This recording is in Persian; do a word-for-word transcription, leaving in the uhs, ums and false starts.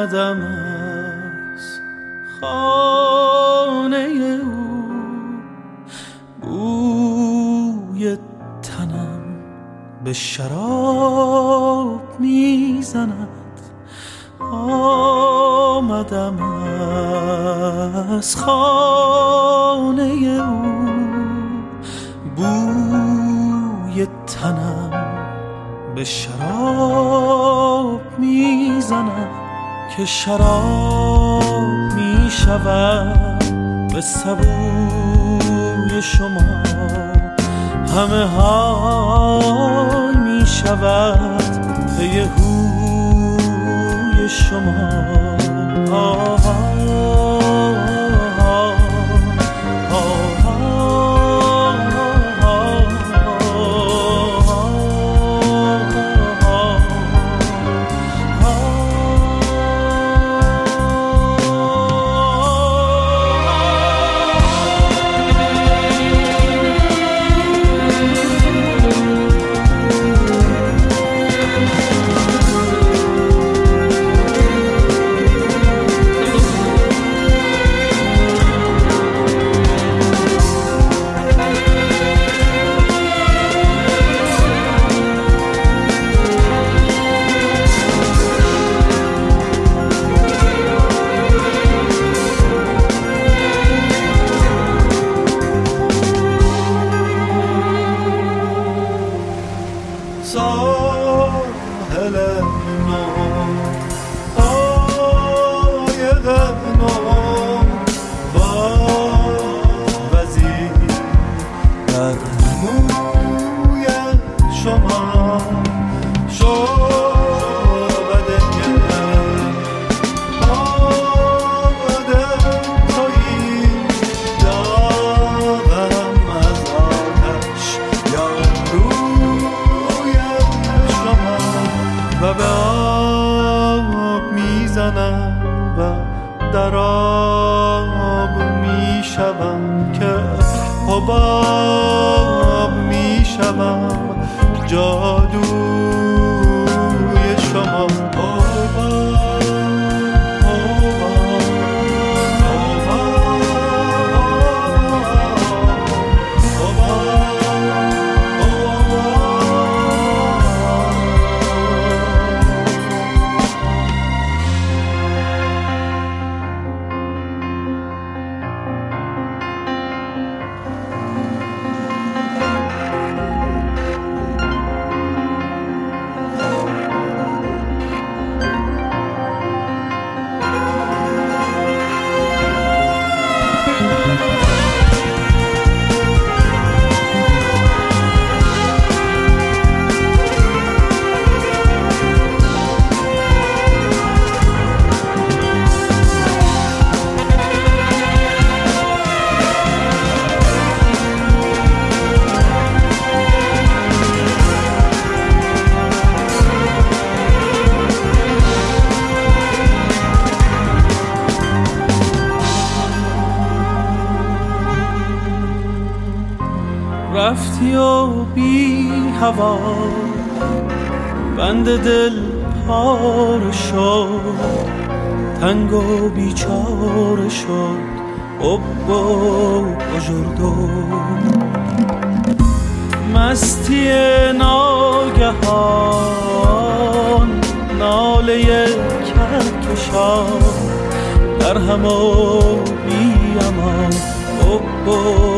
آمدم از خانه او، بوی تنم به شراب میزند. آمدم از خانه او، بوی تنم به شراب میزند. که شراب میشود به سبوی شما، همه حال میشود پی هوی شما. آه ساحل نو قایق نو با وزیر در موی شما شعبده آمده تویی داغم از آتش یا و به آب میزنم و در آب میشوم که حباب میشوم جادوی شما. رفتی و بی هوا بند دل پاره شد، تنگ و بیچاره شد حب و اجردو. مستی ناگهان ناله کهکشان در هم و بی امان حب و